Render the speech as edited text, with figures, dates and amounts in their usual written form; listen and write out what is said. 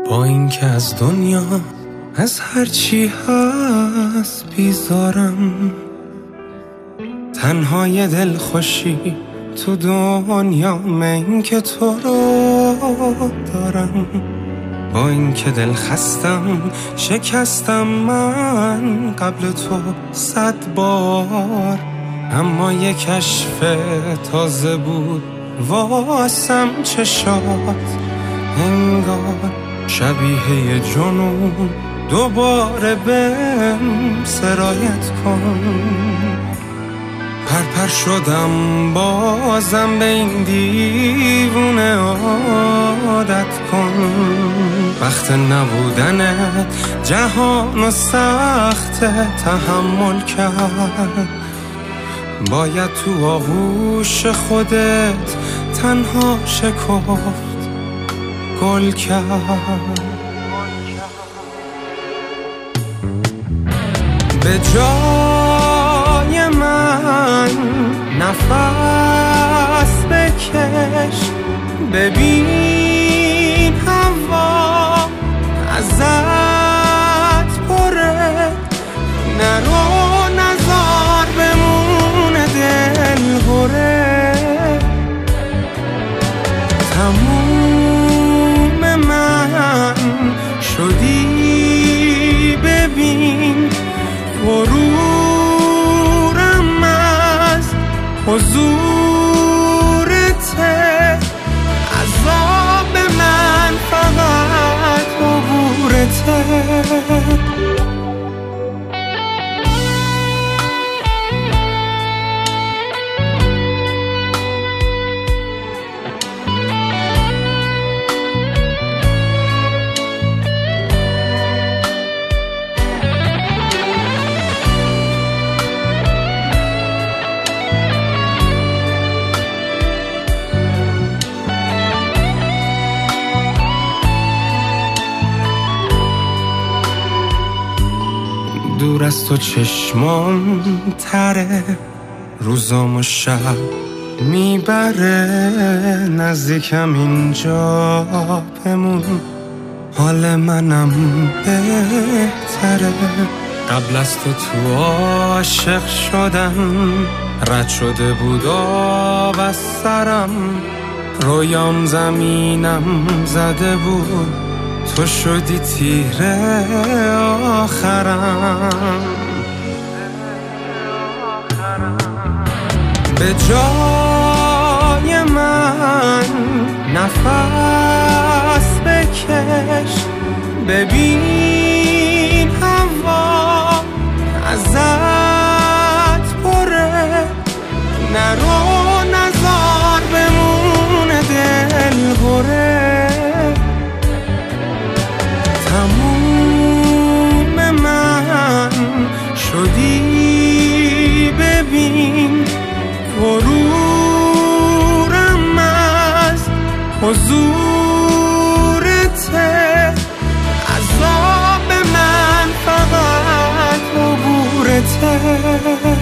با اینکه از دنیا از هرچی هست بیزارم، تنها یه دل خوشی تو دنیا من که تو رو دارم. با اینکه دل خستم شکستم من قبل تو 100 بار، اما یه کشف تازه بود واسم چشات، انگار شبیه یه جنون دوباره بهم سرایت کن. پرپر شدم بازم به این دیوونه عادت کن. وقت نبودنت جهان سخت تحمل کرد، باید تو آغوش خودت تنها شکفت گل کرد. به جای من نفس بکش، ببین هوا ازت پره، نرو نزار بمونه دل بره. تموم من شدی ببین، غرورم از حضورته، عذاب من فقط عبورته. دور از تو چشمام تره، روزام و شب میبره، نزدیکم اینجا بمون، حال منم بهتره. قبل از تو عاشق شدم، رد شده بود آب از سرم، رویام زمینم زده بود، تو شدی تیره آخرم. به جای من نفس بکش، ببین هوا ازت پره، نرو نزار بمونه دل بره. تموم من شدی ببین، غرورم از حضورته، عذاب من فقط عبورته.